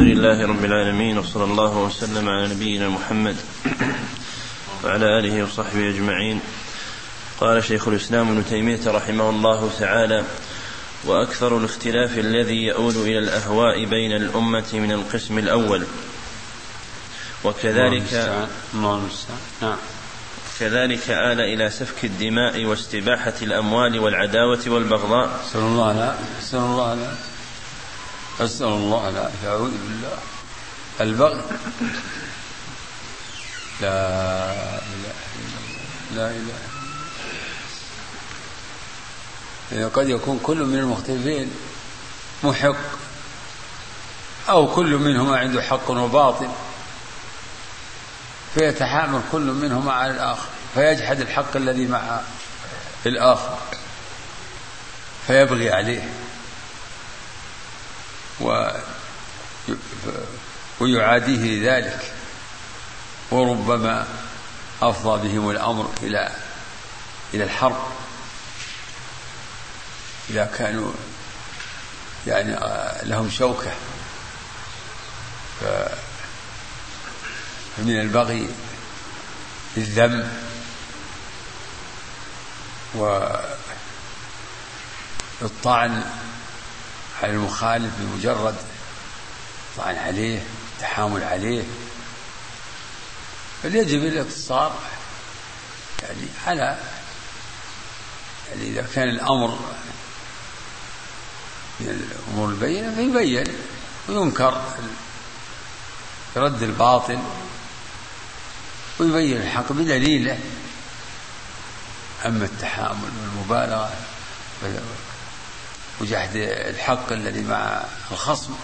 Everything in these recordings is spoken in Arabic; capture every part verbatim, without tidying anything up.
لله رب العالمين، وصلى الله وسلم على نبينا محمد وعلى آله وصحبه أجمعين. قال شيخ الإسلام ابن تيمية رحمه الله تعالى: وأكثر الاختلاف الذي يؤول إلى الأهواء بين الأمة من القسم الأول، وكذلك كذلك آل إلى سفك الدماء واستباحة الأموال والعداوة والبغضاء. أسأل الله لا أسأل الله لا أسأل الله لا أعوذ بالله. البغي لا إله إلا لا إله إلا قد يكون كل من المختلفين محق، أو كل منهما عنده حق وباطل، فيتحامل كل منهما على الآخر، فيجحد الحق الذي مع الآخر فيبغي عليه ويعاديه ذلك، وربما أفضى بهم الأمر إلى إلى الحرب إذا كانوا يعني لهم شوكة. فمن البغي الذم والطعن على المخالف بمجرد الطعن عليه، التحامل عليه. فليجب الاقتصار يعني على يعني إذا كان الأمر من الأمور البينة فيبين وينكر رد الباطل ويبين الحق بدليله. أما التحامل والمبالغة وجحد الحق الذي مع الخصم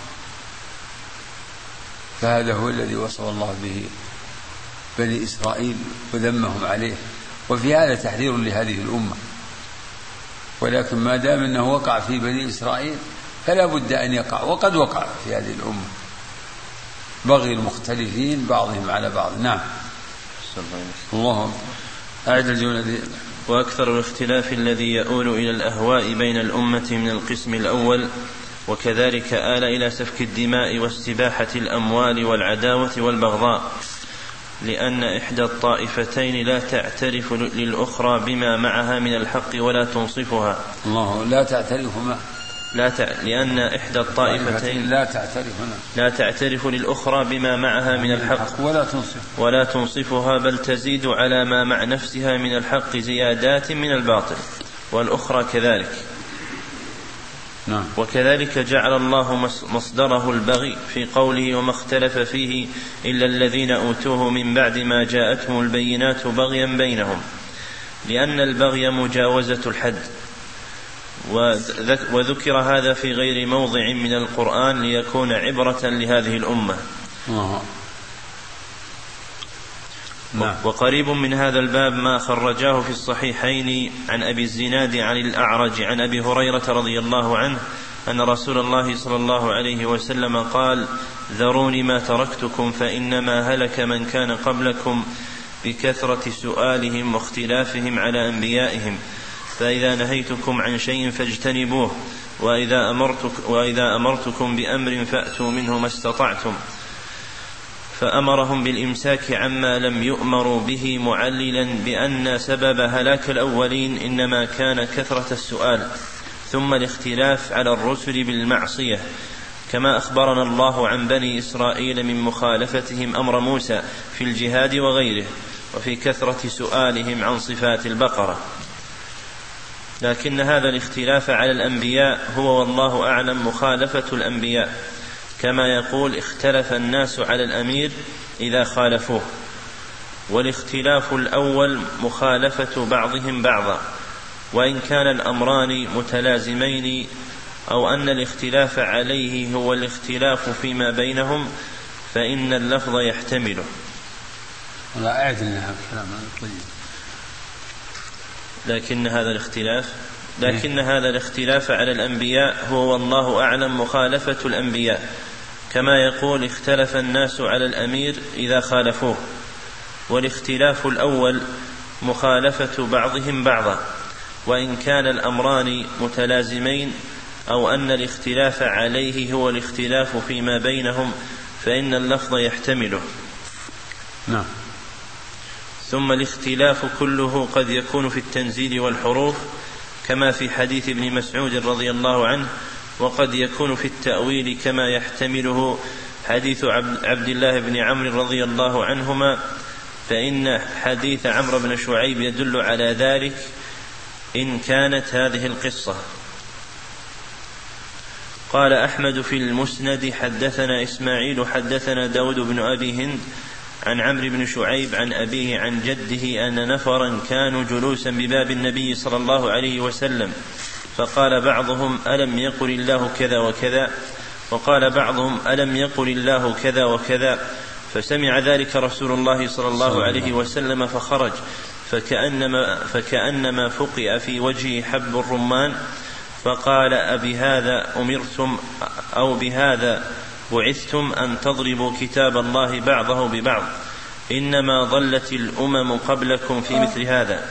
فهذا هو الذي وصف الله به بني إسرائيل وذمهم عليه، وفي هذا تحذير لهذه الأمة. ولكن ما دام أنه وقع في بني إسرائيل فلا بد أن يقع، وقد وقع في هذه الأمة بغي المختلفين بعضهم على بعض. نعم. الله أعد الجملة دي. وأكثر الاختلاف الذي يؤول إلى الأهواء بين الأمة من القسم الأول، وكذلك آل إلى سفك الدماء واستباحة الأموال والعداوة والبغضاء، لأن إحدى الطائفتين لا تعترف للأخرى بما معها من الحق ولا تنصفها. الله لا تعترف ما لا تع... لأن إحدى الطائفتين لا تعترف لا تعترف للأخرى بما معها من الحق ولا تنصف ولا تنصفها، بل تزيد على ما مع نفسها من الحق زيادات من الباطل، والأخرى كذلك. نعم. وكذلك جعل الله مصدره البغي في قوله: وما اختلف فيه إلا الذين أوتوه من بعد ما جاءتهم البينات بغيا بينهم، لأن البغي مجاوزة الحد. وذكر هذا في غير موضع من القرآن ليكون عبرة لهذه الأمة. آه. نعم. وقريب من هذا الباب ما خرجاه في الصحيحين عن أبي الزناد عن الأعرج عن أبي هريرة رضي الله عنه أن رسول الله صلى الله عليه وسلم قال: ذروني ما تركتكم فإنما هلك من كان قبلكم بكثرة سؤالهم واختلافهم على أنبيائهم، فإذا نهيتكم عن شيء فاجتنبوه، وإذا, أمرتك وإذا أمرتكم بأمر فأتوا منه ما استطعتم. فأمرهم بالإمساك عما لم يؤمروا به، معللا بأن سبب هلاك الأولين إنما كان كثرة السؤال، ثم الاختلاف على الرسل بالمعصية، كما أخبرنا الله عن بني إسرائيل من مخالفتهم أمر موسى في الجهاد وغيره، وفي كثرة سؤالهم عن صفات البقرة. لكن هذا الاختلاف على الأنبياء هو والله أعلم مخالفة الأنبياء، كما يقول: اختلف الناس على الأمير إذا خالفوه. والاختلاف الأول مخالفة بعضهم بعضا، وإن كان الأمران متلازمين، أو أن الاختلاف عليه هو الاختلاف فيما بينهم، فإن اللفظ يحتمله. لا أعد لها الكلام طيب. لكن هذا الاختلاف لكن هذا الاختلاف على الأنبياء هو والله أعلم مخالفة الأنبياء، كما يقول: اختلف الناس على الأمير إذا خالفوه. والاختلاف الأول مخالفة بعضهم بعضا، وإن كان الأمران متلازمين، أو أن الاختلاف عليه هو الاختلاف فيما بينهم فإن اللفظ يحتمله. نعم. ثم الاختلاف كله قد يكون في التنزيل والحروف كما في حديث ابن مسعود رضي الله عنه، وقد يكون في التأويل كما يحتمله حديث عبد الله بن عمرو رضي الله عنهما، فإن حديث عمرو بن شعيب يدل على ذلك إن كانت هذه القصة. قال أحمد في المسند حدثنا إسماعيل حدثنا داود بن أبي هند عن عمرو بن شعيب عن أبيه عن جده أن نفرا كانوا جلوسا بباب النبي صلى الله عليه وسلم، فقال بعضهم ألم يقل الله كذا وكذا، وقال بعضهم ألم يقل الله كذا وكذا، فسمع ذلك رسول الله صلى الله عليه وسلم فخرج، فكأنما, فكأنما فقئ في وجهه حب الرمان، فقال أبهذا أمرتم أو بهذا بعثتم أن تضربوا كتاب الله بعضه ببعض؟ إنما ضلت الأمم قبلكم في مثل هذا،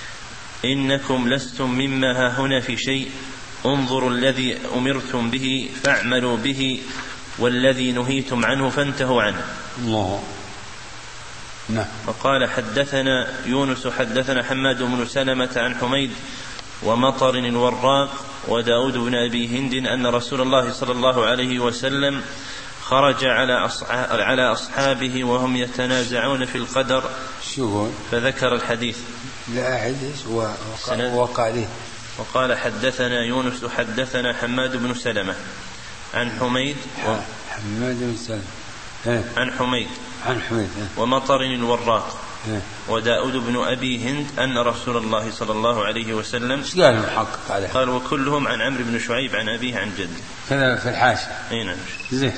إنكم لستم مما ها هنا في شيء، انظروا الذي أمرتم به فاعملوا به، والذي نهيتم عنه فانتهوا عنه. الله. نعم. وقال حدثنا يونس حدثنا حماد بن سلمة عن حميد ومطر الوراق وداود بن أبي هند أن رسول الله صلى الله عليه وسلم خرج على أصحابه وهم يتنازعون في القدر فذكر الحديث. لا أحدث ووقع له. وقال حدثنا يونس حدثنا حماد بن سلمة عن حميد و... حماد بن سلمة عن حميد عن حميد ومطر الوراق وداود بن أبي هند أن رسول الله صلى الله عليه وسلم قال محقق عليه، قال وكلهم عن عمرو بن شعيب عن أبيه عن جده. كذا في الحاشية. أي نعم. زين.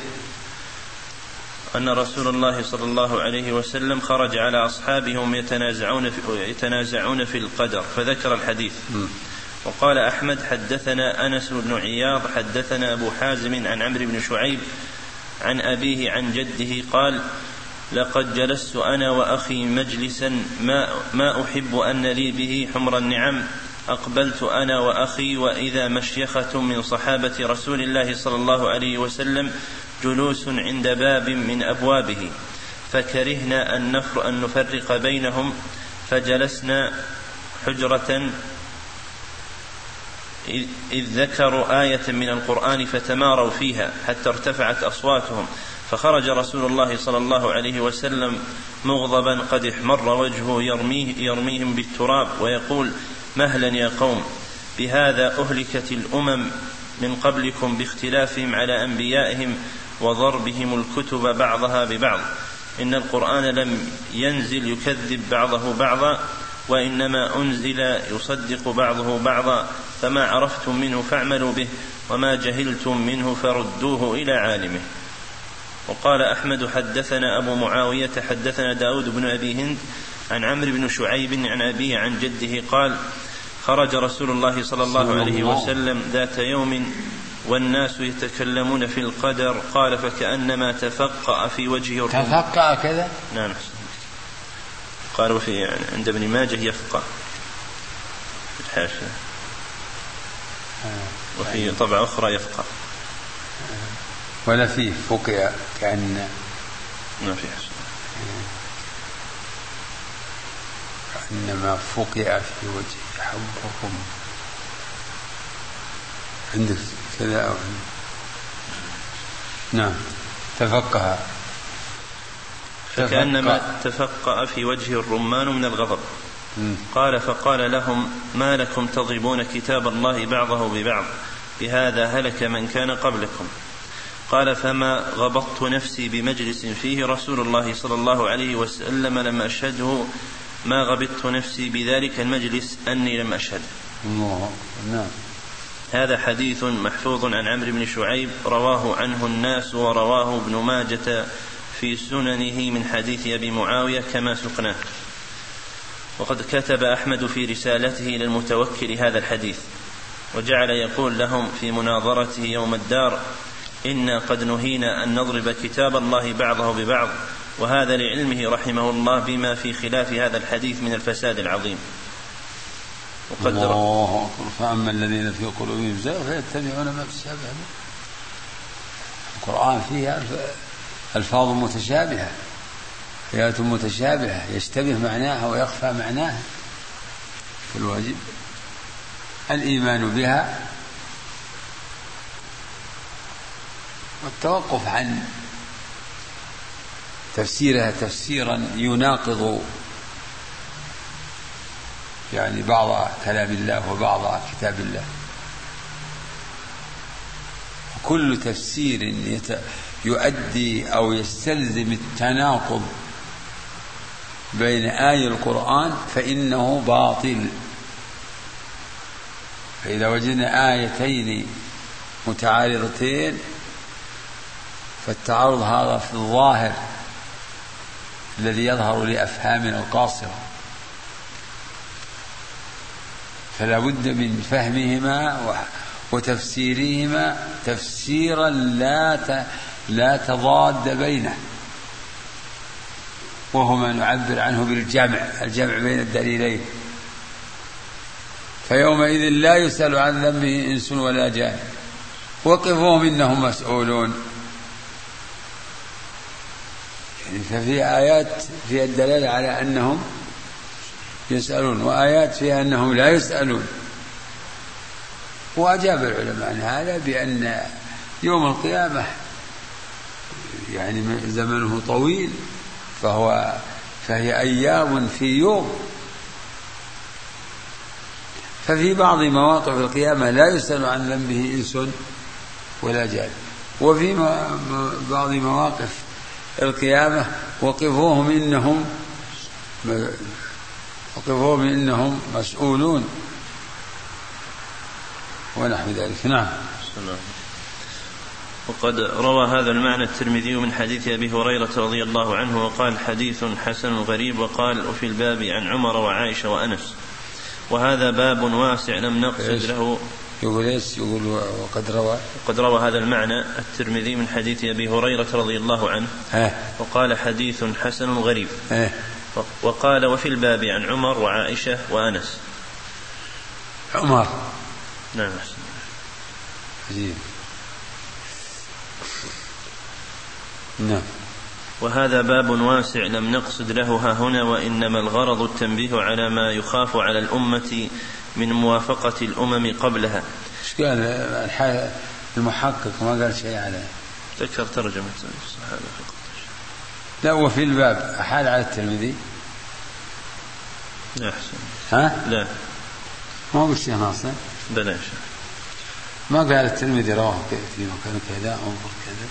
أن رسول الله صلى الله عليه وسلم خرج على أصحابهم يتنازعون في, يتنازعون في القدر فذكر الحديث. م. وقال أحمد حدثنا أنس بن عياض حدثنا أبو حازم عن عمرو بن شعيب عن أبيه عن جده قال لقد جلست أنا وأخي مجلسا ما, ما أحب أن لي به حمر النعم، أقبلت أنا وأخي وإذا مشيخة من صحابة رسول الله صلى الله عليه وسلم جلوس عند باب من أبوابه، فكرهنا أن, نفر أن نفرق بينهم، فجلسنا حجرة إذ ذكروا آية من القرآن فتماروا فيها حتى ارتفعت أصواتهم، فخرج رسول الله صلى الله عليه وسلم مغضبا قد احمر وجهه يرميه يرميهم بالتراب ويقول مهلا يا قوم، بهذا أهلكت الأمم من قبلكم باختلافهم على أنبيائهم وضربهم الكتب بعضها ببعض، إن القرآن لم ينزل يكذب بعضه بعضا، وإنما أنزل يصدق بعضه بعضا، فما عرفتم منه فاعملوا به، وما جهلتم منه فردوه إلى عالمه. وقال أحمد حدثنا أبو معاوية حدثنا داود بن أبي هند عن عمرو بن شعيب عن أبيه عن جده قال خرج رسول الله صلى الله عليه وسلم ذات يوم والناس يتكلمون في القدر، قال فكأنما تفقأ في وجهه الرمح. تفقأ كذا؟ نعم. قالوا في يعني عند ابن ماجه يفقأ الحاشية، وفي طبعة أخرى يفقأ، ولا فيه فقئ كأن ما في حسن، إنما فقئ في وجه حبكم. عندك كذا أو نعم تفقه، فكأنما تفقأ في وجه الرمان من الغضب. م. قال فقال لهم ما لكم تضربون كتاب الله بعضه ببعض، بهذا هلك من كان قبلكم. قال فما غبطت نفسي بمجلس فيه رسول الله صلى الله عليه وسلم لم أشهده، ما غبطت نفسي بذلك المجلس أني لم أشهده. نعم. هذا حديث محفوظ عن عمرو بن شعيب رواه عنه الناس، ورواه ابن ماجة في سننه من حديث أبي معاوية كما سقناه. وقد كتب أحمد في رسالته للمتوكل هذا الحديث، وجعل يقول لهم في مناظرته يوم الدار إنا قد نهينا أن نضرب كتاب الله بعضه ببعض، وهذا لعلمه رحمه الله بما في خلاف هذا الحديث من الفساد العظيم. الله أكبر. فأما الذين في قلوبهم زيغ فيتبعون ما تشابه منه. القرآن فيه ألفاظ متشابهة، آيات متشابهة يشتبه معناها ويخفى معناها، فالواجب الإيمان بها والتوقف عن تفسيرها تفسيرا يناقض يعني بعض كلام الله وبعض كتاب الله. كل تفسير يؤدي أو يستلزم التناقض بين آي القرآن فإنه باطل. فإذا وجدنا آيتين متعارضتين فالتعارض هذا في الظاهر الذي يظهر لأفهامنا القاصرة، فلا بد من فهمهما وتفسيرهما تفسيرا لا لا تضاد بينه، وهو ما نعبر عنه بالجمع، الجمع بين الدليلين. فيومئذ لا يسأل عن ذنبه إنس ولا جان وقفوهم إنهم مسؤولون. يعني ففي آيات فيها الدلالة على أنهم يسألون، وآيات فيها أنهم لا يسألون. وأجاب العلماء عن هذا بأن يوم القيامة يعني زمنه طويل، فهو فهي أيام في يوم. ففي بعض مواقف القيامة لا يسأل عن ذنبه إنس ولا جان، وفي بعض مواقف القيامة وقفوهم إنهم وقفوهم إنهم مسؤولون ونحو ذلك. نعم. وقد روى هذا المعنى الترمذي من حديث أبي هريرة رضي الله عنه وقال حديث حسن غريب، وقال وفي الباب عن عمر وعائشة وأنس. وهذا باب واسع لم نقصد له. يقول ايش؟ يقول وقد روى وقد روى هذا المعنى الترمذي من حديث أبي هريرة رضي الله عنه اه. وقال حديث حسن غريب اه. وقال وفي الباب عن عمر وعائشة وأنس. عمر. نعم. عجيب. نعم. وهذا باب واسع لم نقصد له ها هنا، وإنما الغرض التنبيه على ما يخاف على الأمة من موافقة الأمم قبلها. ايش قال المحقق؟ ما قال شيء عليه. تذكر ترجمة الصحابة. لا، وفي الباب أحال على الترمذي. لا أحسن. ها؟ لا ما هو بالشيخ ناصر. بلاش. ما قال الترمذي رواه في مكان كذا انظر كذا،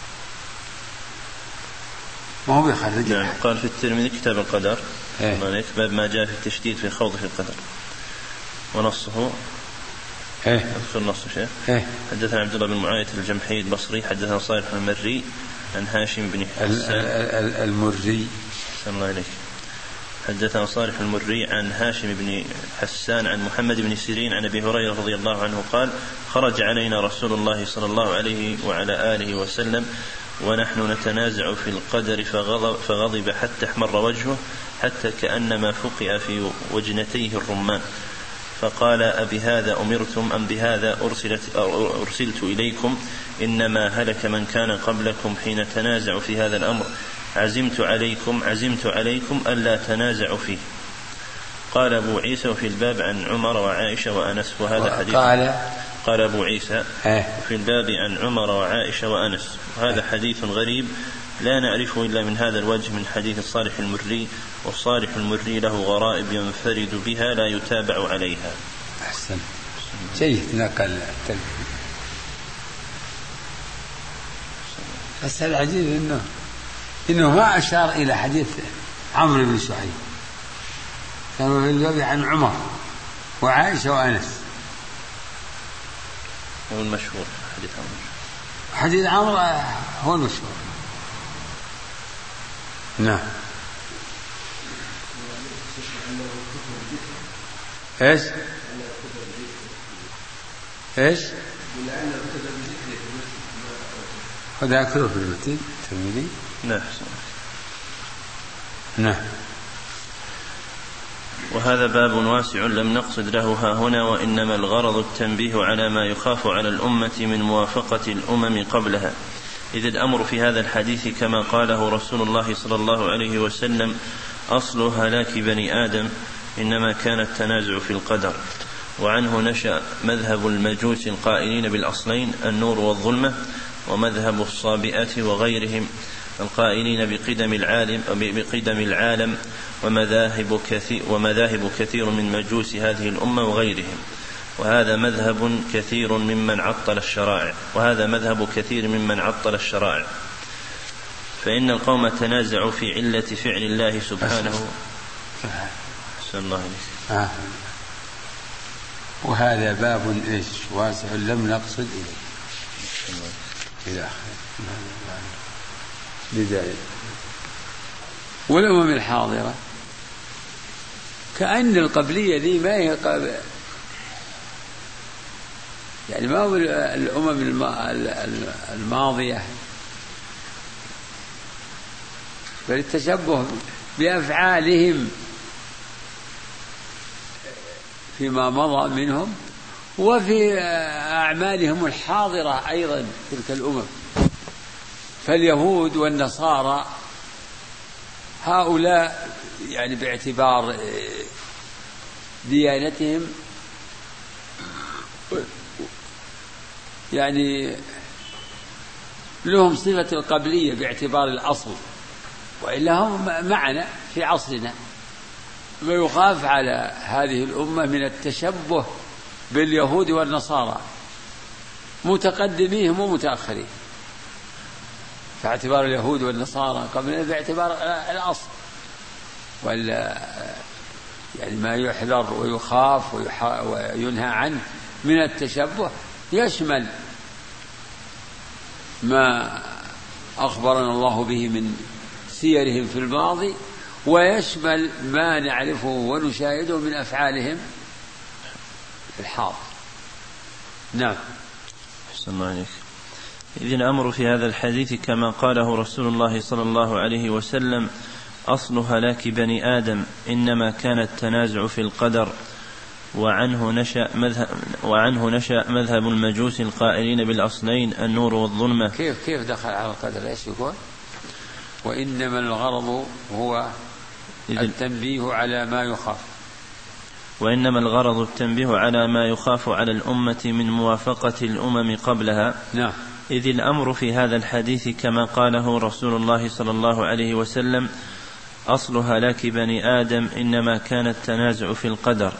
ما هو بيخرج. نعم. قال في الترمذي كتاب القدر ايه؟ باب ما جاء في التشديد في الخوض في القدر، ونصه ايه؟ اذكر نص شيخ. ايه؟ حدثنا عبد الله بن معاية الجمحي البصري حدثنا صالح المري عن هاشم بن حسان المري صلى الله عليه حدثنا صالح المري عن هاشم بن حسان عن محمد بن سيرين عن أبي هريرة رضي الله عنه قال خرج علينا رسول الله صلى الله عليه وعلى آله وسلم ونحن نتنازع في القدر فغضب, فغضب حتى احمر وجهه حتى كأنما فقئ في وجنتيه الرمان، فقال أبهذا أمرتم أم بهذا أرسلت, أرسلت إليكم؟ إنما هلك من كان قبلكم حين تنازعوا في هذا الأمر، عزمت عليكم عزمت عليكم ألا تنازعوا فيه. قال أبو عيسى وفي الباب عن عمر وعائشة وأنس. وهذا حديث قال قال أبو عيسى في الباب عن عمر وعائشة وأنس. وهذا حديث غريب لا نعرفه إلا من هذا الوجه من حديث الصالح المري، والصالح المري له غرائب ينفرد بها لا يتابع عليها. أحسن. جيد نقل التلفي. بس العجيب إنه إنه ما أشار إلى حديث عمرو بن شعيب، كانوا في الباب عن عمر وعائشة وأنس. هو المشهور حديث عمرو. حديث عمرو هو المشهور. نعم. ايش؟ ايش؟ هذا أكثر في المتن الترمذي. نعم. نعم. وهذا باب واسع لم نقصد له ها هنا، وإنما الغرض التنبيه على ما يخاف على الأمة من موافقة الأمم قبلها، إذ الأمر في هذا الحديث كما قاله رسول الله صلى الله عليه وسلم: أصل هلاك بني آدم إنما كان التنازع في القدر. وعنه نشأ مذهب المجوس القائلين بالأصلين النور والظلمة، ومذهب الصابئة وغيرهم القائلين بقدم العالم, بقدم العالم ومذاهب, كثير ومذاهب كثير من مجوس هذه الأمة وغيرهم. وهذا مذهب كثير ممن عطل الشرائع وهذا مذهب كثير ممن عطل الشرائع فإن القوم تنازعوا في علة فعل الله سبحانه. صلى الله عليه وسلم. وهذا باب إيش واسع لم نقصد إليه إلى آخره. بداية والأمم الحاضرة كأن القبلية دي ما هي قبل، يعني ما هو الأمم الماضية، بل التشبه بأفعالهم فيما مضى منهم وفي أعمالهم الحاضرة أيضا تلك الأمم. فاليهود والنصارى هؤلاء يعني باعتبار ديانتهم يعني لهم صفة القبلية باعتبار الأصل، وإلا هم معنا في عصرنا. ويخاف على هذه الأمة من التشبه باليهود والنصارى متقدميهم ومتأخرين، فاعتبار اليهود والنصارى قبل باعتبار الأصل، ولا يعني ما يحذر ويخاف وينهى عنه من التشبه يشمل ما أخبرنا الله به من سيرهم في الماضي، ويشمل ما نعرفه ونشاهده من أفعالهم في الحاضر. نعم. أحسن الله عليك. إذ الأمر في هذا الحديث كما قاله رسول الله صلى الله عليه وسلم: أصل هلاك بني آدم إنما كان التنازع في القدر. وعنه نشأ مذهب, وعنه نشأ مذهب المجوس القائلين بالأصلين النور والظلمة. كيف كيف دخل على القدر؟ ايش يقول؟ وإنما الغرض هو التنبيه على ما يخاف. وإنما الغرض التنبيه على ما يخاف على الأمة من موافقة الأمم قبلها. نعم. إذ الأمر في هذا الحديث كما قاله رسول الله صلى الله عليه وسلم: أصل هلاك بني آدم إنما كان التنازع في القدر.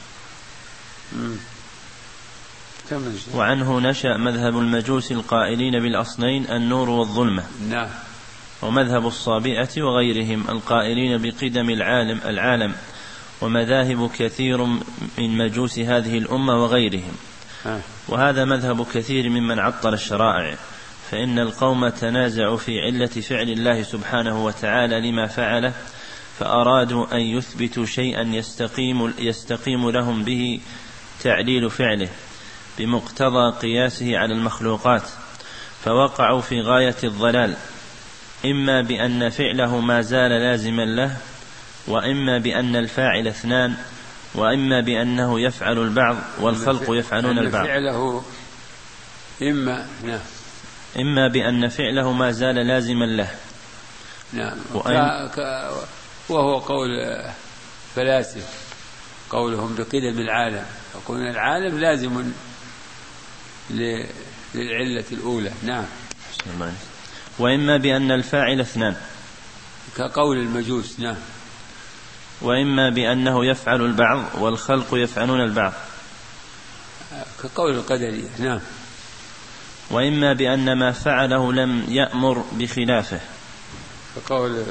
وعنه نشأ مذهب المجوس القائلين بالأصلين النور والظلمة. نعم. ومذهب الصابئة وغيرهم القائلين بقدم العالم العالم ومذاهب كثير من مجوس هذه الأمة وغيرهم. وهذا مذهب كثير ممن عطل الشرائع، فإن القوم تنازعوا في علة فعل الله سبحانه وتعالى لما فعله، فأرادوا أن يثبتوا شيئا يستقيم, يستقيم لهم به تعليل فعله بمقتضى قياسه على المخلوقات، فوقعوا في غاية الضلال، إما بأن فعله ما زال لازما له، وإما بأن الفاعل اثنان، وإما بأنه يفعل البعض والخلق يفعلون البعض. فعله إما نعم. إما بأن فعله ما زال لازما له. نعم. ك... ك... وهو قول فلاسفة قولهم بقدم العالم، يقولون العالم لازم ل... للعلة الأولى. نعم. وإما بأن الفاعل اثنان كقول المجوس. نعم. وإما بأنه يفعل البعض والخلق يفعلون البعض كقول القدرية. نعم. وإما بأن ما فعله لم يأمر بخلافه كقول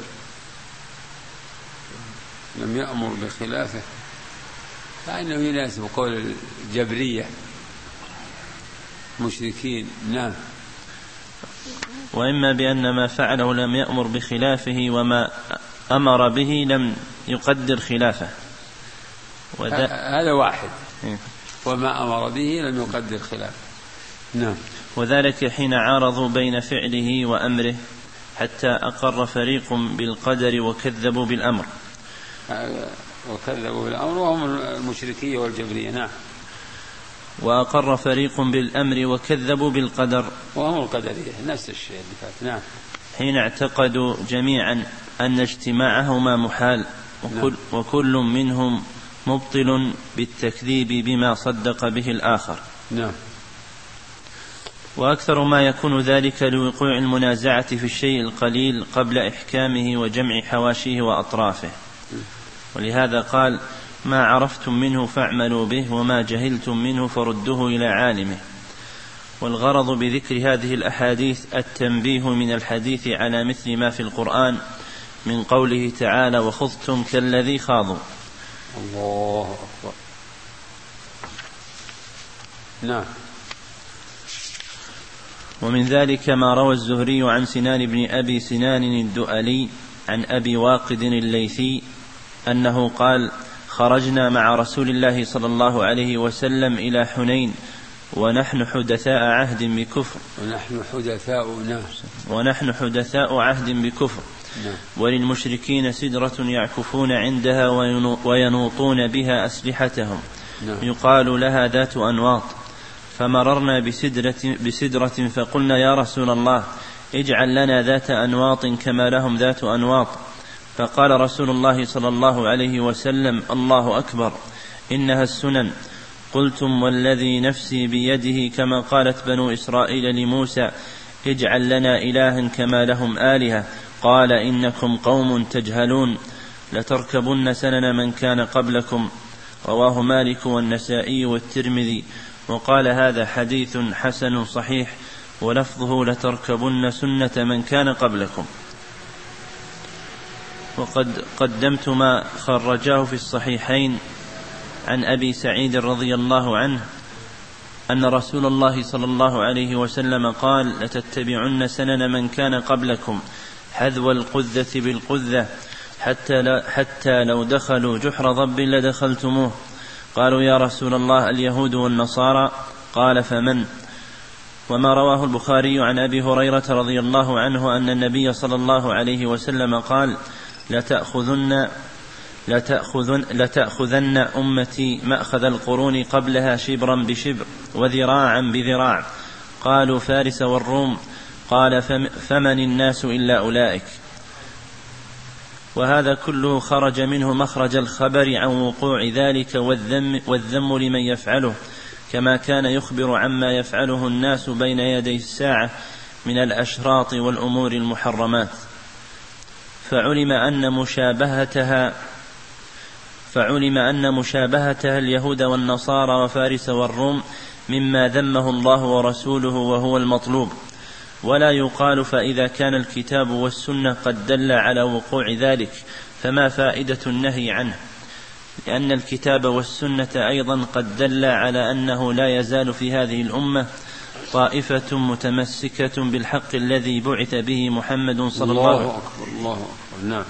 لم يأمر بخلافه، فإنه يناسب قول الجبرية مشركين. نعم. وإما بأن ما فعله لم يأمر بخلافه وما أمر به لم يقدر خلافه، هذا واحد. وما أمر به لم يقدر خلافه. نعم. وذلك حين عارضوا بين فعله وأمره حتى أقر فريق بالقدر وكذبوا بالأمر. وكذبوا بالأمر وهم المشركية والجبرية. نعم. وأقر فريق بالأمر وكذبوا بالقدر وهم القدرية، نفس الشيء اللي فات. نعم. حين اعتقدوا جميعا أن اجتماعهما محال، وكل, نعم. وكل منهم مبطل بالتكذيب بما صدق به الآخر. نعم. وأكثر ما يكون ذلك لوقوع المنازعة في الشيء القليل قبل إحكامه وجمع حواشيه وأطرافه. ولهذا قال: ما عرفتم منه فاعملوا به، وما جهلتم منه فردوه إلى عالمه. والغرض بذكر هذه الأحاديث التنبيه من الحديث على مثل ما في القرآن من قوله تعالى: وخذتم كالذي خاضوا. الله أكبر. نعم. ومن ذلك ما روى الزهري عن سنان بن أبي سنان الدؤلي عن أبي واقد الليثي أنه قال: خرجنا مع رسول الله صلى الله عليه وسلم إلى حنين ونحن حدثاء عهد بكفر ونحن حدثاء ونحن حدثاء عهد بكفر وللمشركين سدرة يعكفون عندها وينوطون بها أسلحتهم يقال لها ذات أنواط. فمررنا بسدرة, بسدرة فقلنا: يا رسول الله، اجعل لنا ذات أنواط كما لهم ذات أنواط. فقال رسول الله صلى الله عليه وسلم: الله أكبر، إنها السنن. قلتم: والذي نفسي بيده، كما قالت بنو إسرائيل لموسى: اجعل لنا إلها كما لهم آلهة. قال: إنكم قوم تجهلون، لتركبن سنن من كان قبلكم. رواه مالك والنسائي والترمذي. وقال: هذا حديث حسن صحيح، ولفظه: لتركبن سنة من كان قبلكم. وقد قدمت ما خرجاه في الصحيحين عن أبي سعيد رضي الله عنه أن رسول الله صلى الله عليه وسلم قال: لتتبعن سنن من كان قبلكم حذو القذة بالقذة، حتى, حتى لو دخلوا جحر ضب لدخلتموه. قالوا: يا رسول الله، اليهود والنصارى؟ قال: فمن؟ وما رواه البخاري عن أبي هريرة رضي الله عنه أن النبي صلى الله عليه وسلم قال: لتأخذن, لتأخذن, لتأخذن أمتي مأخذ القرون قبلها شبرا بشبر وذراعا بذراع. قالوا: فارس والروم. قال: فمن الناس إلا أولئك. وهذا كله خرج منه مخرج الخبر عن وقوع ذلك والذم, والذم لمن يفعله، كما كان يخبر عما يفعله الناس بين يدي الساعة من الأشراط والأمور المحرمات. فعلم أن مشابهتها فعلم أن مشابهتها اليهود والنصارى وفارس والروم مما ذمه الله ورسوله وهو المطلوب. ولا يقال: فإذا كان الكتاب والسنة قد دل على وقوع ذلك فما فائدة النهي عنه، لأن الكتاب والسنة أيضا قد دل على أنه لا يزال في هذه الأمة طائفة متمسكة بالحق الذي بعث به محمد صلى الله عليه وسلم الله أكبر. نعم.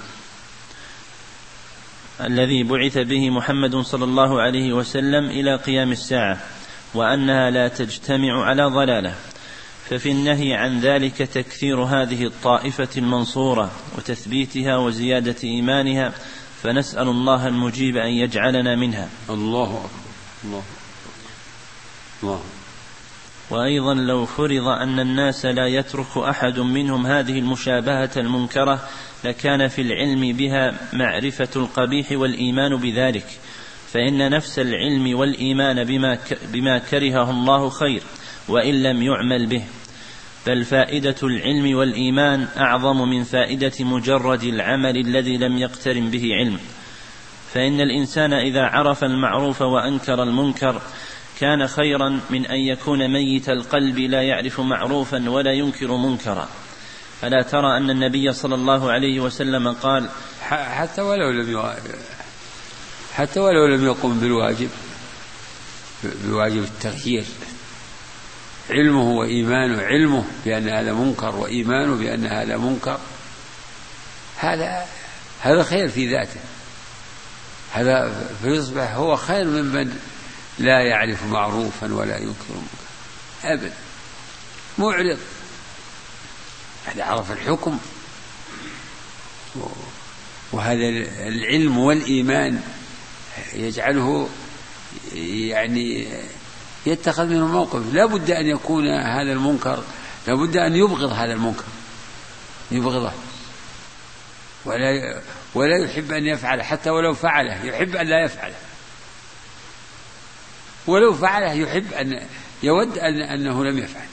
الذي بعث به محمد صلى الله عليه وسلم إلى قيام الساعة، وأنها لا تجتمع على ضلالة. ففي النهي عن ذلك تكثير هذه الطائفة المنصورة وتثبيتها وزيادة إيمانها، فنسأل الله المجيب أن يجعلنا منها. الله أكبر. الله الله. وأيضا لو فرض أن الناس لا يترك أحد منهم هذه المشابهة المنكرة لكان في العلم بها معرفة القبيح والإيمان بذلك، فإن نفس العلم والإيمان بما, بما كرهه الله خير وإن لم يعمل به، بل فائدة العلم والإيمان أعظم من فائدة مجرد العمل الذي لم يقترن به علم. فإن الإنسان إذا عرف المعروف وأنكر المنكر كان خيرا من أن يكون ميت القلب لا يعرف معروفا ولا ينكر منكرا. ألا ترى أن النبي صلى الله عليه وسلم قال: حتى ولو لم حتى ولو لم يقم بالواجب بواجب التغيير، علمه وإيمانه، علمه بأن هذا منكر وإيمانه بأن هذا منكر، هذا هذا خير في ذاته، هذا فيصبح هو خير ممن لا يعرف معروفا ولا ينكر منكرا أبدا، معرض. هذا عرف الحكم، وهذا العلم والإيمان يجعله يعني يتخذ منه موقف. لا بد أن يكون هذا المنكر، لا بد أن يبغض هذا المنكر، يبغضه ولا ولا يحب أن يفعله، حتى ولو فعله يحب أن لا يفعله، ولو فعله يحب أن يود أن أنه لم يفعل،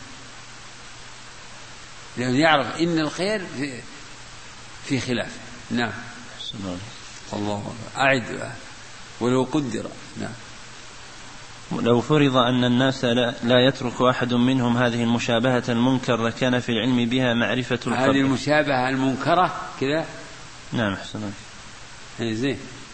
لأنه يعرف إن الخير في, في خلافه. نعم. الله أعد ولو قدر. نعم. لو فرض أن الناس لا يترك أحد منهم هذه المشابهة المنكر لكان في العلم بها معرفة القبيح. هذه المشابهة المنكرة كذا. نعم أحسن. زين.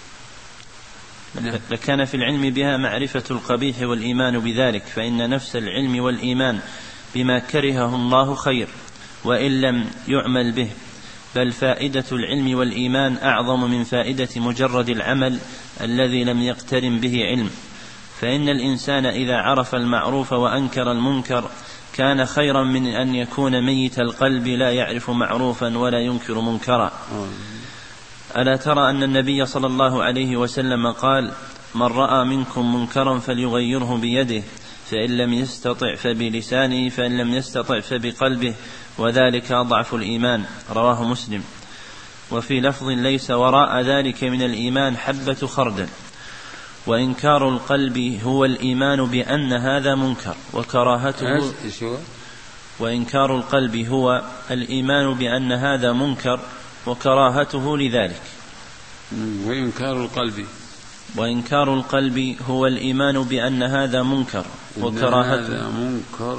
لكان في العلم بها معرفة القبيح والإيمان بذلك، فإن نفس العلم والإيمان بما كرهه الله خير وإن لم يعمل به، بل فائدة العلم والإيمان أعظم من فائدة مجرد العمل الذي لم يقترن به علم. فإن الإنسان إذا عرف المعروف وأنكر المنكر كان خيرا من أن يكون ميت القلب لا يعرف معروفا ولا ينكر منكرا. ألا ترى أن النبي صلى الله عليه وسلم قال: من رأى منكم منكرا فليغيره بيده، فإن لم يستطع فبلسانه، فإن لم يستطع فبقلبه، وذلك أضعف الإيمان. رواه مسلم. وفي لفظ: ليس وراء ذلك من الإيمان حبة خردل. وإنكار القلب هو الإيمان بأن هذا منكر وكراهته وإنكار القلب هو الإيمان بأن هذا منكر وكراهته لذلك. وإنكار القلب وإنكار القلب هو الإيمان بأن هذا منكر وكراهته منكر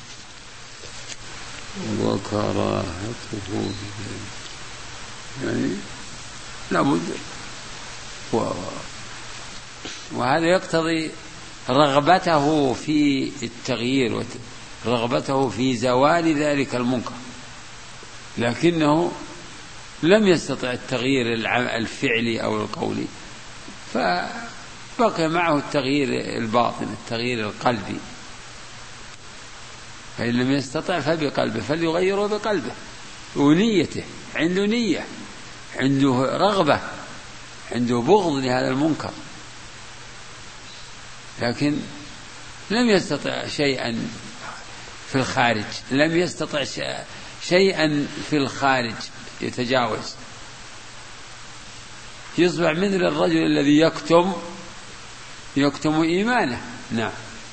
وكراهته، يعني لابد و... وهذا يقتضي رغبته في التغيير ورغبته في زوال ذلك المنكر، لكنه لم يستطع التغيير الفعلي أو القولي، فبقي معه التغيير الباطن، التغيير القلبي. فإن لم يستطع فبقلبه، فليغيره بقلبه ونيته، عنده نية، عنده رغبة، عنده بغض لهذا المنكر، لكن لم يستطع شيئا في الخارج، لم يستطع شيئا في الخارج يتجاوز، يصبح مثل الرجل الذي يكتم يكتم إيمانه. نعم.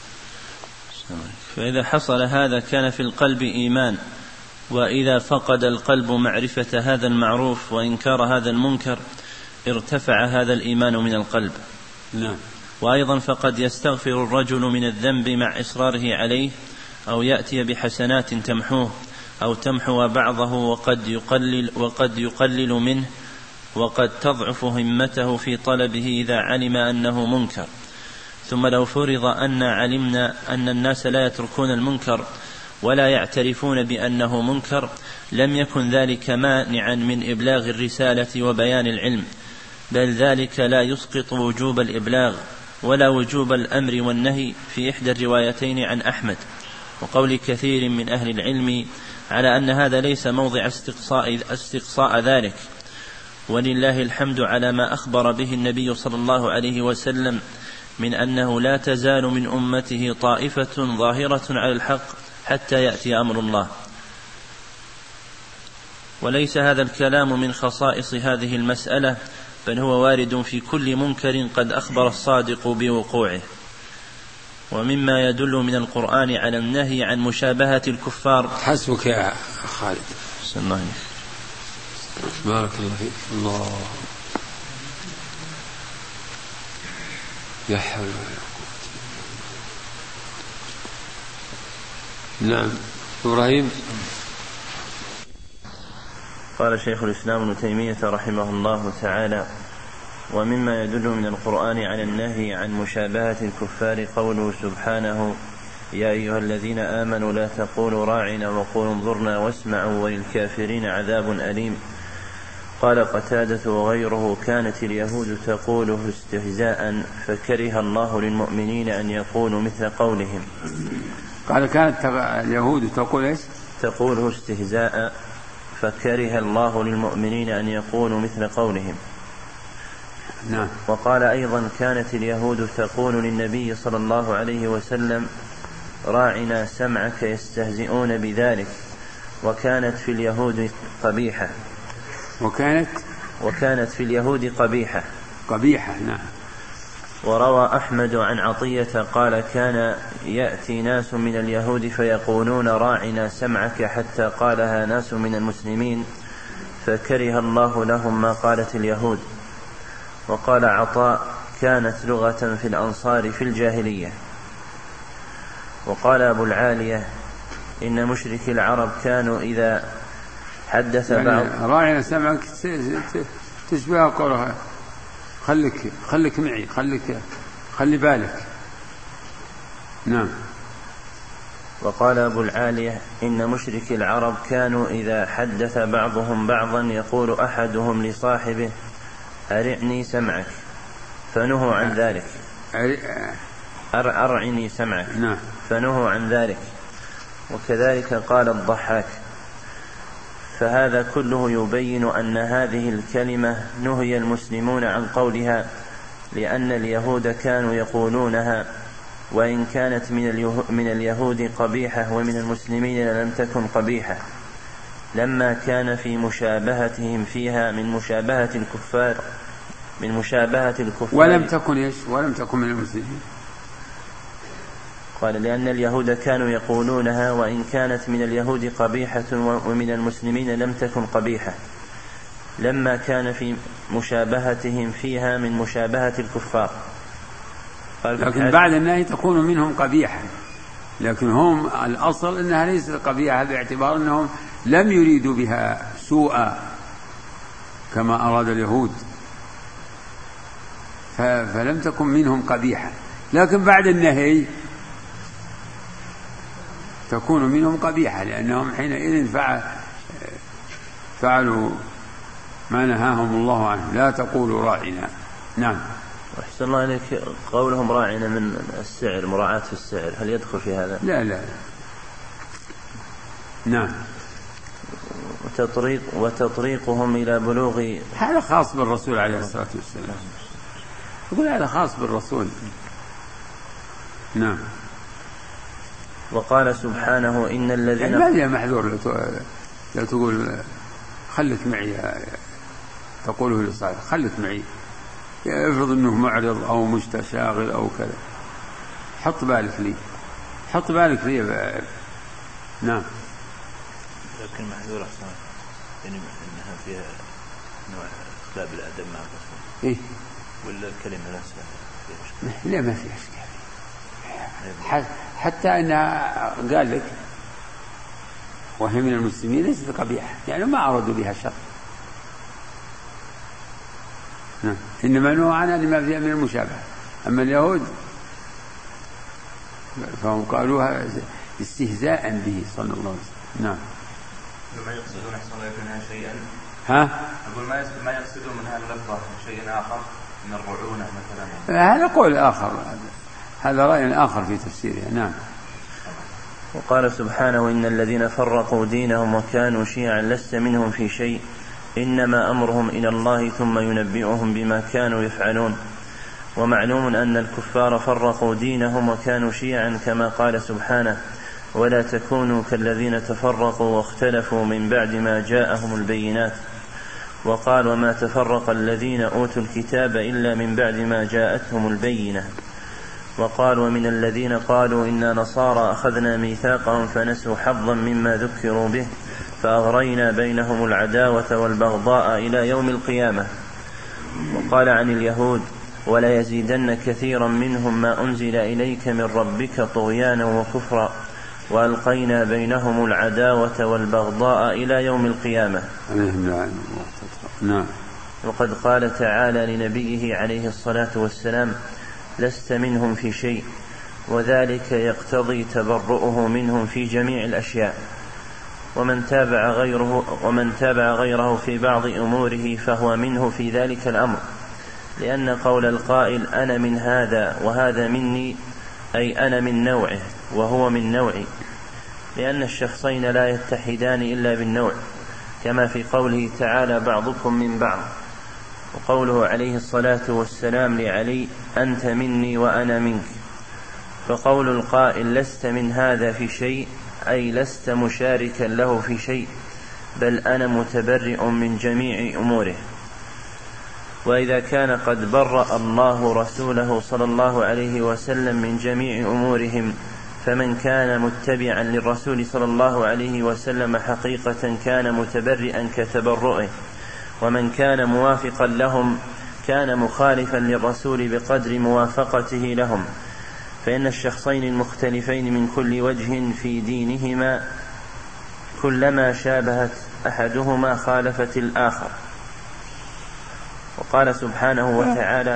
فإذا حصل هذا كان في القلب إيمان، وإذا فقد القلب معرفة هذا المعروف وإنكار هذا المنكر ارتفع هذا الإيمان من القلب. نعم. وأيضا فقد يستغفر الرجل من الذنب مع إصراره عليه، أو يأتي بحسنات تمحوه أو تمحو بعضه، وقد يقلل, وقد يقلل منه، وقد تضعف همته في طلبه إذا علم أنه منكر. ثم لو فرض أن علمنا أن الناس لا يتركون المنكر ولا يعترفون بأنه منكر لم يكن ذلك مانعا من إبلاغ الرسالة وبيان العلم، بل ذلك لا يسقط وجوب الإبلاغ ولا وجوب الأمر والنهي في إحدى الروايتين عن أحمد، وقول كثير من أهل العلم على أن هذا ليس موضع استقصاء, استقصاء ذلك. ولله الحمد على ما أخبر به النبي صلى الله عليه وسلم من أنه لا تزال من أمته طائفة ظاهرة على الحق حتى يأتي أمر الله. وليس هذا الكلام من خصائص هذه المسألة، بل هو وارد في كل منكر قد أخبر الصادق بوقوعه. ومما يدل من القرآن على النهي عن مشابهة الكفار. حسبك يا خالد. الله بارك الله فيك. الله لا حول ولا قوة. نعم. إبراهيم. قال شيخ الإسلام ابن تيمية رحمه الله تعالى: ومما يدل من القرآن على النهي عن مشابهة الكفار قوله سبحانه: يا أيها الذين آمنوا لا تقولوا راعنا وقولوا انظرنا واسمعوا وللكافرين عذاب أليم. قال قتادة وغيره: كانت اليهود تقوله استهزاء فكره الله للمؤمنين أن يقولوا مثل قولهم. قال كانت اليهود تقول إيش؟ تقوله استهزاء فكره الله للمؤمنين أن يقولوا مثل قولهم. نعم. وقال أيضا كانت اليهود تقول للنبي صلى الله عليه وسلم راعنا سمعك يستهزئون بذلك، وكانت في اليهود قبيحة وكانت وكانت في اليهود قبيحة قبيحة نعم. وروى أحمد عن عطية قال كان يأتي ناس من اليهود فيقولون راعنا سمعك حتى قالها ناس من المسلمين فكره الله لهم ما قالت اليهود. وقال عطاء كانت لغة في الأنصار في الجاهلية. وقال أبو العالية إن مشركي العرب كانوا إذا حدث يعني بعض راعنا سمعك تشبه قولها خليك خليك معي خليك خلي بالك. نعم. وقال أبو العالية إن مشركي العرب كانوا إذا حدث بعضهم بعضا يقول أحدهم لصاحبه أرعني سمعك فنهوا عن ذلك أرعني سمعك فنهوا عن ذلك. وكذلك قال الضحاك. فهذا كله يبين أن هذه الكلمة نهي المسلمون عن قولها لأن اليهود كانوا يقولونها، وإن كانت من اليهود قبيحة ومن المسلمين لم تكن قبيحة، لما كان في مشابهتهم فيها من مشابهة الكفار من مشابهة الكفار ولم تكن إيش ولم تكن من المسلمين. قال لأن اليهود كانوا يقولونها وإن كانت من اليهود قبيحة ومن المسلمين لم تكن قبيحة، لما كان في مشابهتهم فيها من مشابهة الكفار. لكن بعد النهي تكون منهم قبيحة، لكن هم الأصل أنها ليست قبيحة باعتبار أنهم لم يريدوا بها سوءا كما أراد اليهود، فلم تكن منهم قبيحة. لكن بعد النهي تكون منهم قبيحة لأنهم حينئذ فعلوا ما نهاهم الله عنه لا تقولوا راعنا. نعم. أحسن الله عليك. قولهم راعنا من السعر مراعاة في السعر هل يدخل في هذا؟ لا لا. نعم. وتطريق وتطريقهم إلى بلوغ هذا خاص بالرسول عليه الصلاة والسلام. يقول هذا خاص بالرسول. نعم. وقال سبحانه إن الذين يعني ما محذور لا تقول خلك معي تقوله لصاحب خلك معي، افرض انه معرض او مستشاغل او كذا، حط بالك لي حط بالك لي. نعم. لكن محذور احسن يعني انها فيها نوع اخلاء بالادب مع الرسول. ايه ولا الكلمه نفسها فيها مشكله؟ لا ما فيها اشكال، حتى انها قال لك وهي من المسلمين ليست قبيحه، يعني ما أرادوا بها شر. نعم. إنما نهوا عنها لما فيها من المشابهة. أما اليهود فهم قالوها استهزاء به صلى الله عليه وسلم. نعم. ما يقصدون أحسن الله منها شيئا. ها؟ أقول ما يقصدون منها اللفظة شيئا آخر من الرعونة مثلا. هذا قول آخر، هذا رأي آخر في تفسيرها. نعم. وقال سبحانه إن الذين فرقوا دينهم وكانوا شيعا لست منهم في شيء إنما أمرهم إلى الله ثم ينبئهم بما كانوا يفعلون. ومعلوم أن الكفار فرقوا دينهم وكانوا شيعا كما قال سبحانه ولا تكونوا كالذين تفرقوا واختلفوا من بعد ما جاءهم البينات. وقال وما تفرق الذين أوتوا الكتاب إلا من بعد ما جاءتهم البينة. وقال ومن الذين قالوا إنا نصارى أخذنا ميثاقهم فنسوا حظا مما ذكروا به فأغرينا بينهم العداوة والبغضاء إلى يوم القيامة. وقال عن اليهود ولا يزيدن كثيرا منهم ما أنزل إليك من ربك طغيانا وكفرا وألقينا بينهم العداوة والبغضاء إلى يوم القيامة. نعم. وقد قال تعالى لنبيه عليه الصلاة والسلام لست منهم في شيء، وذلك يقتضي تبرؤه منهم في جميع الأشياء. ومن تابع غيره, ومن تابع غيره في بعض أموره فهو منه في ذلك الأمر، لأن قول القائل أنا من هذا وهذا مني أي أنا من نوعه وهو من نوعي، لأن الشخصين لا يتحدان إلا بالنوع، كما في قوله تعالى بعضكم من بعض. وقوله عليه الصلاة والسلام لعلي: أنت مني وأنا منك. فقول القائل: لست من هذا في شيء، أي لست مشاركا له في شيء، بل أنا متبرئ من جميع أموره. وإذا كان قد برأ الله رسوله صلى الله عليه وسلم من جميع أمورهم، فمن كان متبعا للرسول صلى الله عليه وسلم حقيقة كان متبرئا كتبرؤه، ومن كان موافقا لهم كان مخالفا للرسول بقدر موافقته لهم، فإن الشخصين المختلفين من كل وجه في دينهما كلما شابهت أحدهما خالفت الآخر. وقال سبحانه وتعالى: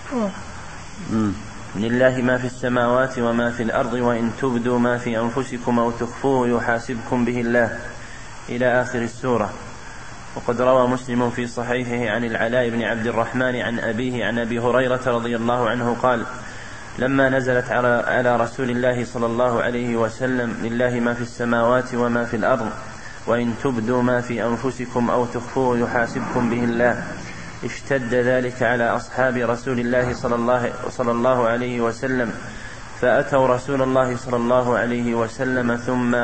لله ما في السماوات وما في الأرض وإن تبدوا ما في أنفسكم أو تخفوه يحاسبكم به الله، إلى آخر السورة. وقد روى مسلم في صحيحه عن العلاء بن عبد الرحمن عن أبيه عن أبي هريرة رضي الله عنه قال: لما نزلت على رسول الله صلى الله عليه وسلم: لله ما في السماوات وما في الأرض وإن تبدوا ما في أنفسكم أو تخفوه يحاسبكم به الله، اشتد ذلك على أصحاب رسول الله صلى الله, صلى الله عليه وسلم، فأتوا رسول الله صلى الله عليه وسلم ثم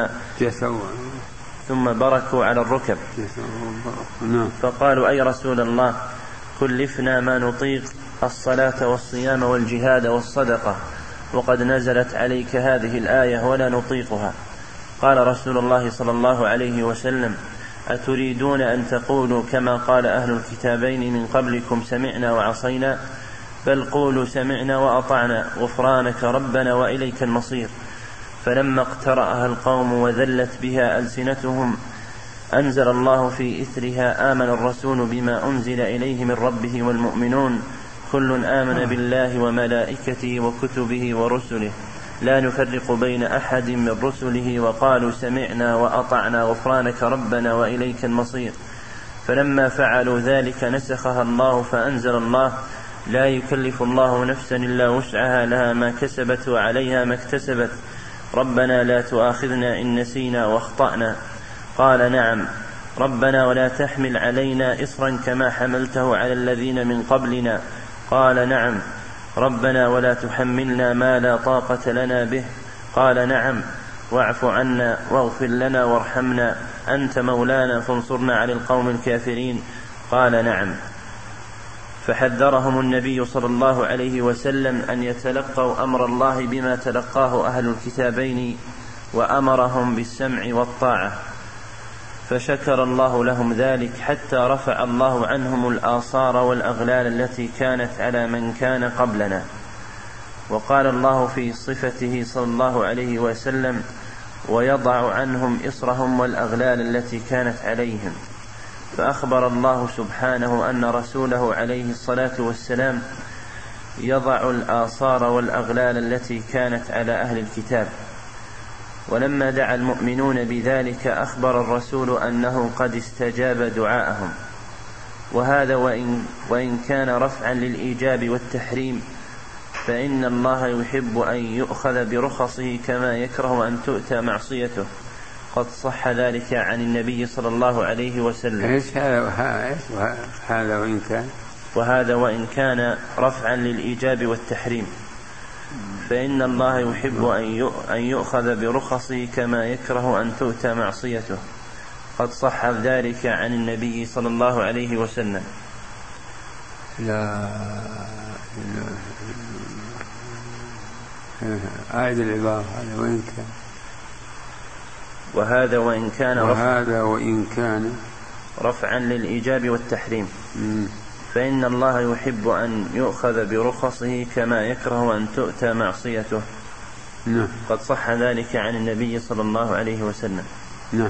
ثم بركوا على الركب، فقالوا: أي رسول الله، كلفنا ما نطيق الصلاة والصيام والجهاد والصدقة، وقد نزلت عليك هذه الآية ولا نطيقها. قال رسول الله صلى الله عليه وسلم: أتريدون أن تقولوا كما قال أهل الكتابين من قبلكم: سمعنا وعصينا؟ بل قولوا: سمعنا وأطعنا غفرانك ربنا وإليك المصير. فلما اقترأها القوم وذلت بها ألسنتهم أنزل الله في إثرها: آمن الرسول بما أنزل إليه من ربه والمؤمنون كل آمن بالله وملائكته وكتبه ورسله لا نفرق بين أحد من رسله وقالوا: سمعنا وأطعنا غفرانك ربنا وإليك المصير. فلما فعلوا ذلك نسخها الله فأنزل الله: لا يكلف الله نفسا إلا وسعها، لها ما كسبت وعليها ما اكتسبت، ربنا لا تؤاخذنا إن نسينا واخطأنا. قال: نعم ربنا، ولا تحمل علينا إصرا كما حملته على الذين من قبلنا. قال: نعم ربنا، ولا تحملنا ما لا طاقة لنا به. قال: نعم، واعف عنا واغفر لنا وارحمنا، أنت مولانا فانصرنا على القوم الكافرين. قال: نعم. فحذرهم النبي صلى الله عليه وسلم أن يتلقوا أمر الله بما تلقاه أهل الكتابين، وأمرهم بالسمع والطاعة، فشكر الله لهم ذلك حتى رفع الله عنهم الآصار والأغلال التي كانت على من كان قبلنا. وقال الله في صفته صلى الله عليه وسلم: ويضع عنهم إصرهم والأغلال التي كانت عليهم. فأخبر الله سبحانه أن رسوله عليه الصلاة والسلام يضع الآصار والأغلال التي كانت على أهل الكتاب. ولما دعا المؤمنون بذلك أخبر الرسول أنه قد استجاب دعاءهم. وهذا وإن, وإن كان رفعا للإيجاب والتحريم، فإن الله يحب أن يؤخذ برخصه كما يكره أن تؤتى معصيته. قد صح ذلك عن النبي صلى الله عليه وسلم. إيش هذا هذا وإن كان وهذا وإن كان رفعا للإيجاب والتحريم، فإن الله يحب أن يؤخذ برخصه كما يكره أن تؤتى معصيته. قد صح ذلك عن النبي صلى الله عليه وسلم. لا أعيد العبارة. هذا وإن كان وهذا وإن كان وهذا وإن كان رفعا للإيجاب والتحريم، م. فإن الله يحب أن يؤخذ برخصه كما يكره أن تؤتى معصيته. نعم. قد صح ذلك عن النبي صلى الله عليه وسلم. نعم.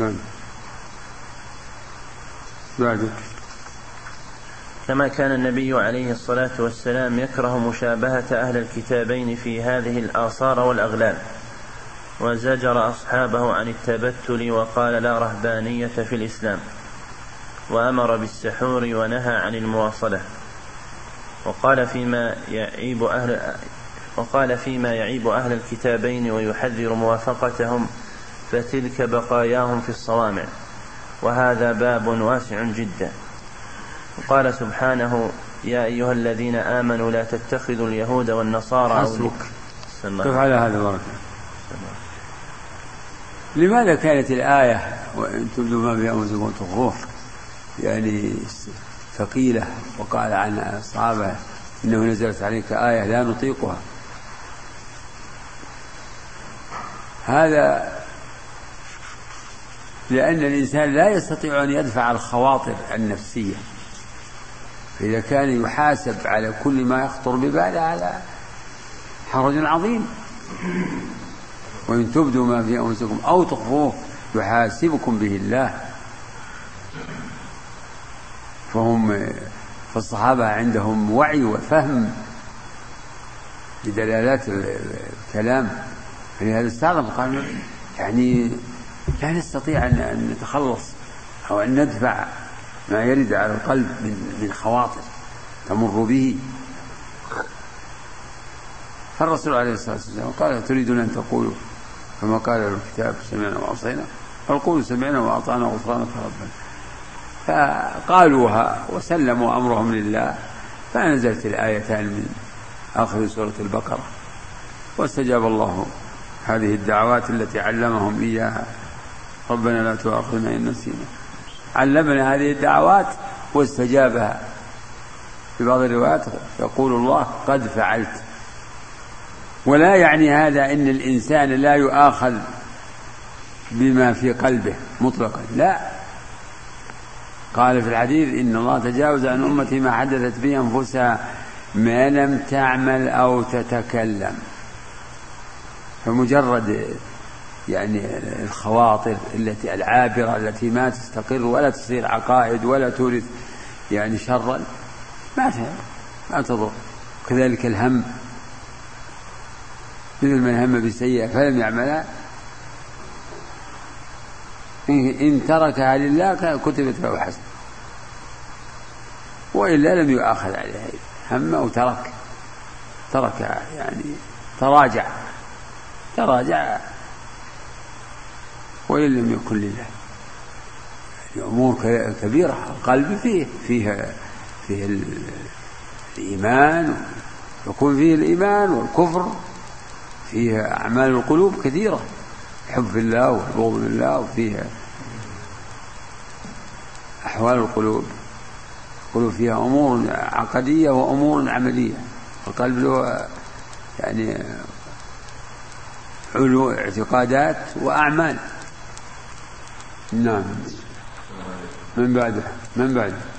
بعدك. كما كان النبي عليه الصلاة والسلام يكره مشابهة أهل الكتابين في هذه الآصار والأغلال، وزجر أصحابه عن التبتل وقال: لا رهبانية في الإسلام، وأمر بالسحور ونهى عن المواصلة. وقال فيما يعيب أهل وقال فيما يعيب أهل الكتابين ويحذر موافقتهم: فتلك بقاياهم في الصوامع. وهذا باب واسع جدا. قال سبحانه يا أيها الذين آمنوا لا تتخذوا اليهود والنصارى أولياء. كيف على هذا بركة؟ لماذا كانت الآية وإن تبدوا ما في أنفسكم تخفوه يعني ثقيلة، وقال عن الصحابة إنه نزلت عليك آية لا نطيقها؟ هذا لأن الإنسان لا يستطيع أن يدفع الخواطر النفسية، فإذا كان يحاسب على كل ما يخطر بباله على حرج عظيم. وإن تبدوا ما في أنفسكم أو تخفوه يحاسبكم به الله. فهم فالصحابة عندهم وعي وفهم بدلالات الكلام، فلهذا استعظم قالوا يعني لا نستطيع أن نتخلص أو أن ندفع ما يرد على القلب من من خواطر تمر به. فالرسول عليه الصلاة والسلام قال تريدون أن تقولوا كما قال الكتاب سمعنا وعصينا، فقولوا سمعنا وأطعنا غفرانك ربنا. فقالوها وسلموا أمرهم لله، فنزلت الآيتان من آخر سورة البقرة، واستجاب الله هذه الدعوات التي علمهم إياها. ربنا لا تؤاخذنا إن نسينا، علمنا هذه الدعوات واستجابها. في بعض الروايات يقول الله قد فعلت، ولا يعني هذا إن الإنسان لا يؤاخذ بما في قلبه مطلقا، لا. قال في الحديث إن الله تجاوز عن أمتي ما حدثت به أنفسها ما لم تعمل أو تتكلم. فمجرد يعني الخواطر التي العابرة التي ما تستقر ولا تصير عقائد ولا تورث يعني شرا ما ما تضر. كذلك الهم، مثل من هم بسيئة فلم يعملها إن تركها لله كتبت له حسنة، وإلا لم يؤاخذ عليها. هم وترك تركها يعني تراجع تراجع وإن لم يكن لله. يعني أمور كبيرة القلب فيه فيها فيه الإيمان، يكون فيه الإيمان والكفر، فيها أعمال القلوب كثيرة، حب الله والبغض لله، وفيها أحوال القلوب. القلوب فيها أمور عقدية وأمور عملية. القلب له يعني علو اعتقادات وأعمال. نعم. من بعده من بعده